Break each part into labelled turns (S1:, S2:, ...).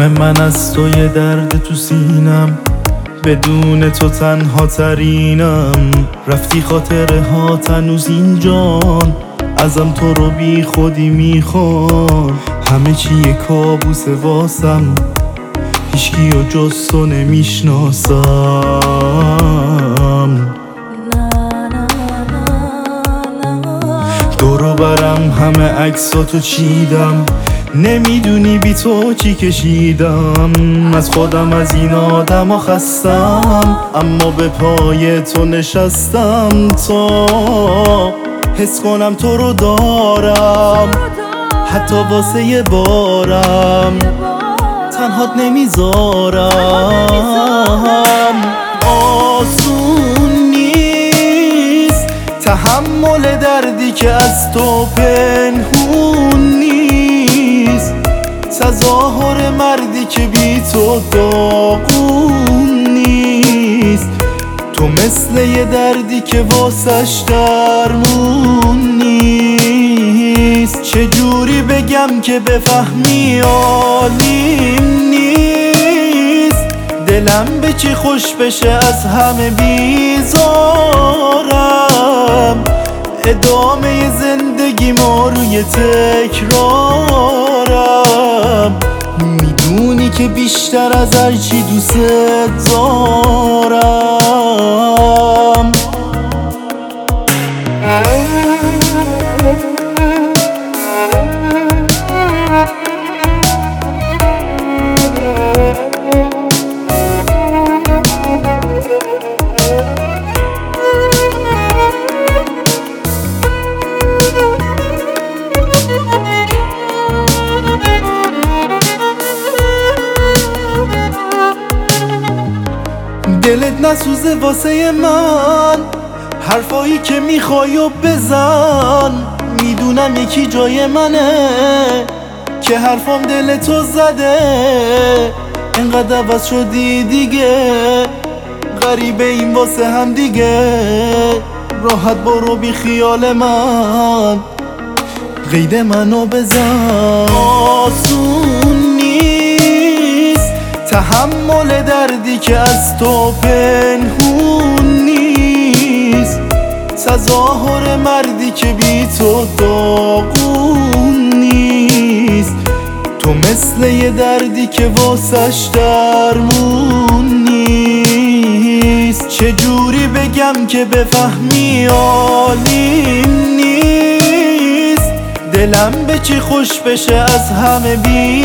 S1: زخم من از تو یه درد تو سینم، بدون تو تنها ترینم. رفتی خاطره ها تنوز اینجان، ازم تو رو بی خودی میخوان. همه چی یه کابوس واسم، هیچکی و جز تو نمیشناسم. دورو برم همه عکساتو چیدم، نمیدونی بی تو چی کشیدم. از خودم از این آدم خستم، اما به پای تو نشستم تا حس کنم تو رو دارم. حتی واسه یه بارم تنهات نمیذارم. آسون نیست تحمل دردی که از تو پنهون نیست، تظاهر مردی که بی تو داغون نیست. تو مثل یه دردی که واسش درمون نیست. چجوری بگم که بفهمی عالیم نیست، دلم به چی خوش بشه از همه بیزارم. ادامه زندگی ما روی تکرارم، میدونی که بیشتر از هرچی دوست دارم. دلت نسوزه واسه من، حرفایی که میخوای و بزن. میدونم یکی جای منه که حرفام دل تو زده. اینقدر عوض شدی دیگه، غریبه این واسه هم دیگه. راحت برو بی خیال من، قید منو بزن. آسون نیست تحمل دردی که از تو پنهون نیست، تظاهر مردی که بی تو داغون نیست. تو مثل یه دردی که واسش درمون نیست. چجوری بگم که بفهمی عالیم نیست، دلم به چی خوش بشه از همه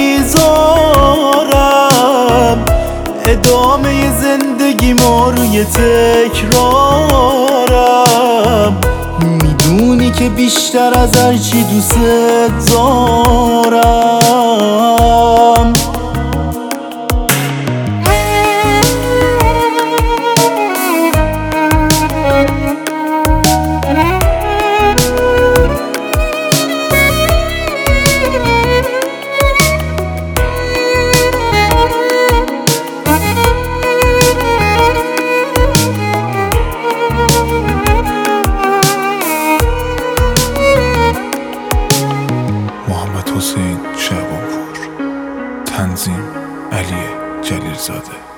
S1: بیزارم. ادامه زندگی ما روی تکرارم، میدونی که بیشتر از هرچی دوست دارم.
S2: محمد حسین شعبانپور، تنظیم علی جلیلزاده.